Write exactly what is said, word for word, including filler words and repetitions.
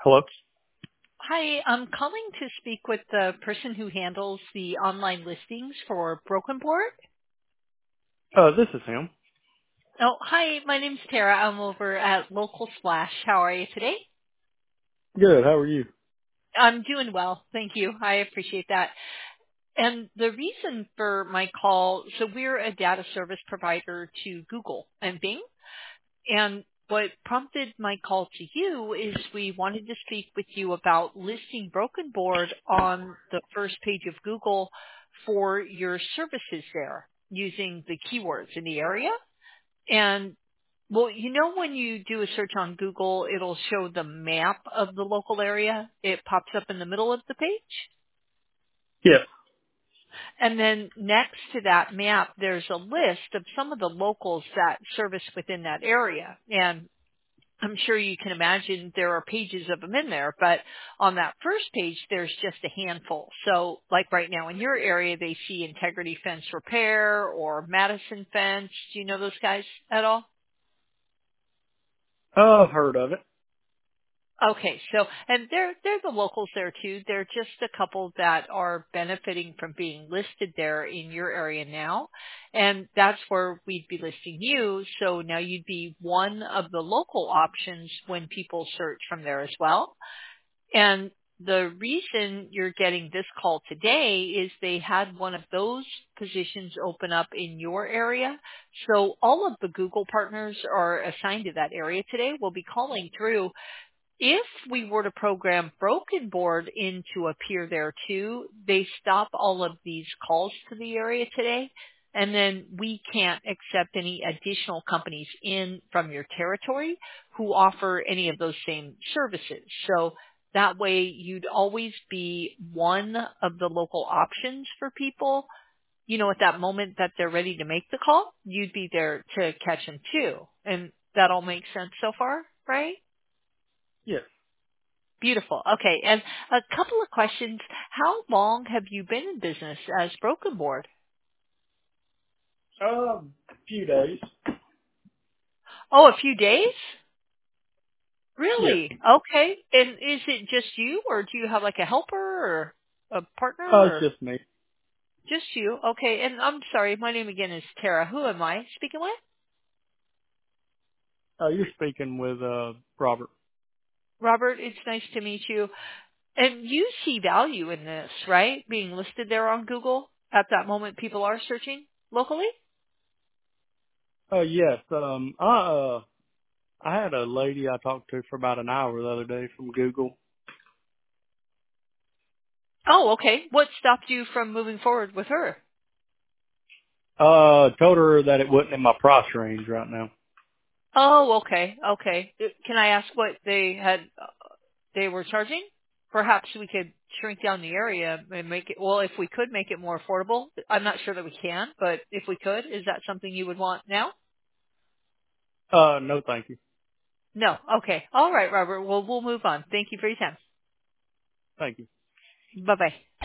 Hello? Hi, I'm calling to speak with the person who handles the online listings for Broken Board. Uh, this is him. Oh, hi, my name's Tara. I'm over at Local Splash. How are you today? Good, how are you? I'm doing well. Thank you. I appreciate that. And the reason for my call, so we're a data service provider to Google and Bing. And what prompted my call to you is we wanted to speak with you about listing Broken Board on the first page of Google for your services there using the keywords in the area. And well, you know when you do a search on Google, it'll show the map of the local area. It pops up in the middle of the page. Yes. And then next to that map, there's a list of some of the locals that service within that area. And I'm sure you can imagine there are pages of them in there, but on that first page, there's just a handful. So like right now in your area, they see Integrity Fence Repair or Madison Fence. Do you know those guys at all? Uh, I've heard of it. Okay, so and they're they're the locals there too. They're just a couple that are benefiting from being listed there in your area now, and that's where we'd be listing you. So now you'd be one of the local options when people search from there as well. And the reason you're getting this call today is they had one of those positions open up in your area. So all of the Google partners are assigned to that area today. We'll be calling through. If we were to program Broken Board in to appear there too, they stop all of these calls to the area today. And then we can't accept any additional companies in from your territory who offer any of those same services. So that way you'd always be one of the local options for people. You know, at that moment that they're ready to make the call, you'd be there to catch them too. And that all makes sense so far, right? Yes. Beautiful. Okay. And a couple of questions. How long have you been in business as Broken Board? Uh, a few days. Oh, a few days? Yes. Really? Okay. And is it just you or do you have like a helper or a partner Uh, it's or just me. just you? Okay. And I'm sorry. My name again is Tara. Who am I speaking with? Uh, you're speaking with, uh, Robert. Robert, it's nice to meet you. And you see value in this, right? Being listed there on Google at that moment people are searching locally? Uh, yes, um, I, uh, I had a lady I talked to for about an hour the other day from Google. Oh, okay. What stopped you from moving forward with her? Uh, told her that it wasn't in my price range right now. Oh, okay, okay. Uh, Can I ask what they had, uh, they were charging? Perhaps we could shrink down the area and make it, well, if we could make it more affordable. I'm not sure that we can, but if we could, is that something you would want now? Uh, no thank you. No. Okay. All right, Robert. Well, we'll move on. Thank you for your time. Thank you. Bye-bye.